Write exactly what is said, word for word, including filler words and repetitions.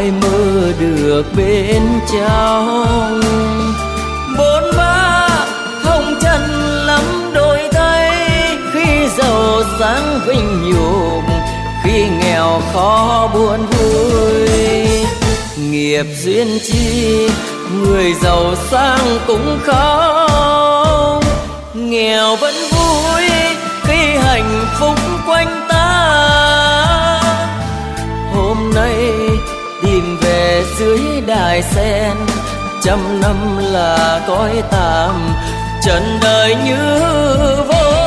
ai mơ được bên trong. Bốn ba hồng trần lắm đổi thay, khi giàu sang vinh nhục, khi nghèo khó buồn vui. Nghiệp duyên chi người giàu sang cũng khóc, nghèo vẫn vui khi hạnh phúc quanh ta. Hôm nay tìm về dưới đài sen, trăm năm là cõi tạm, trần đời như vô